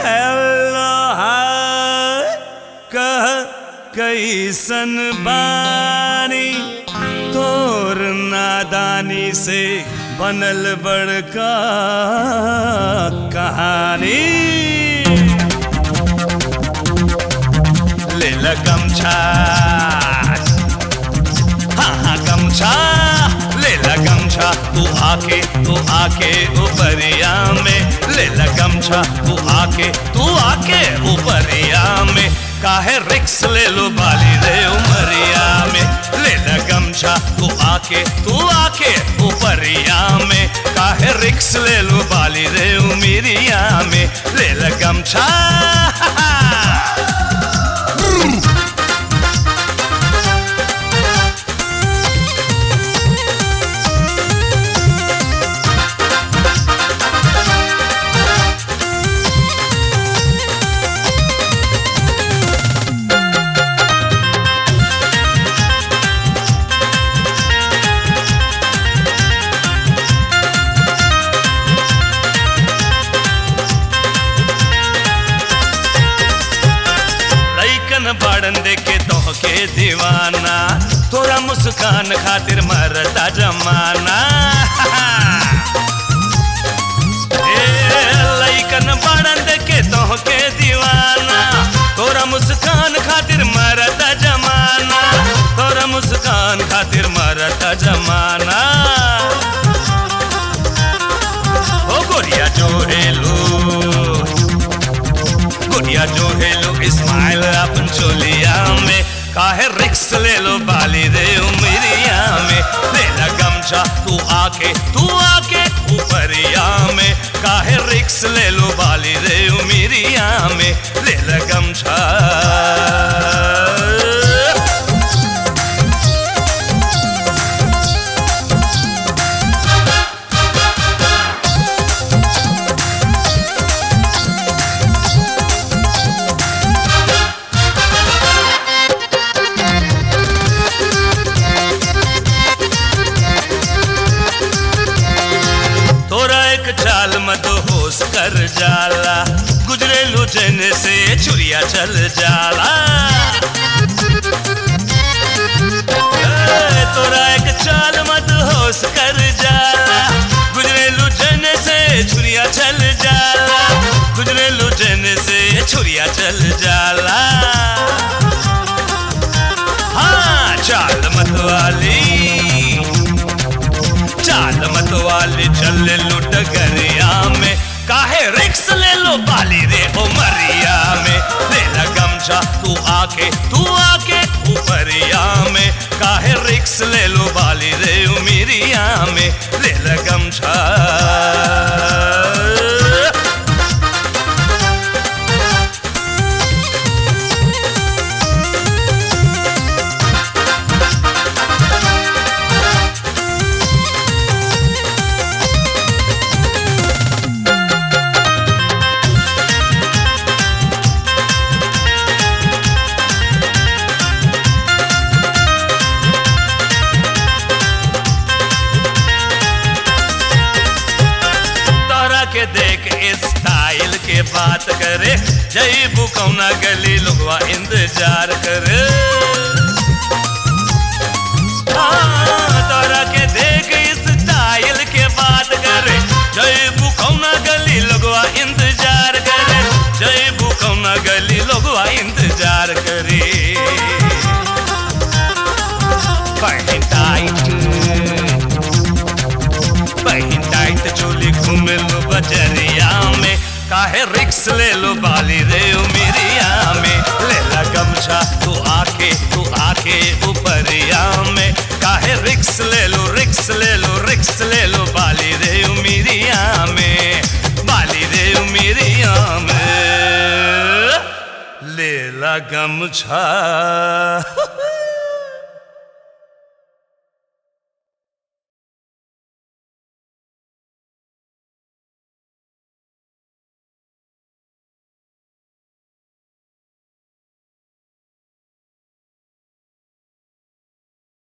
hello hi कह कैसन बानी तोर नादानी से बनल बड़का कहानी ले ल गमछा हाँ गमछा ले ल गमछा तू आके ऊपरिया में ले ल गमछा तू आके ऊपरिया में काहे रिक्स ले लो बाली रे उमरिया में ले ल गमछा तू आके ऊपरिया में काहे रिक्स ले लो बाली रे उमरिया में ले ल गमछा बाड़न देखे तोहके दीवाना तोरा मुस्कान खातिर मरता जमाना लइकन बाड़न देखे तोहके दीवाना तोरा मुस्कान खातिर मरता जमाना तोरा मुस्कान खातिर मरता जमाना ओ गोरिया जो हेलो स्माइल अपन चोलिया में काहे रिक्स ले लो बाली रे उमरिया में ले ल गमछा तू आके ऊपरिया में काहे रिक्स ले लो बाली रे उमरिया में ले ल गमछा चाल मत होश कर जाला गुजरे लुचन से छुरिया चल जाला तोरा एक चाल मत होश कर जाला गुजरे लुचन से छुरिया चल जाला गुजरे लुचन से छुरिया चल जाला हाँ चाल मत वाली चल लुट गरिया में काहे रिक्स ले लो बाली रे उमरिया में ले ल गमछा तू आके ऊपरिया में काहे रिक्स ले लो बाली रे उमरिया में ले ल गमछा के देख स्टाइल के बात करे जईबू कौना गली लोगवा इंतजार करे तोरा के देख स्टाइल के बात करे जईबू कौना गली लोगवा इंतजार करे जईबू कौना गली लोगवा इंतजार करे पहन टाइट चोली घूमे लो बजरिया में काहे रिक्स ले लो बाली रे उमरिया में ले ल गमछा तू आके ऊपरिया में काहे रिक्स ले लो बाली रे उमरिया में ले ल गमछा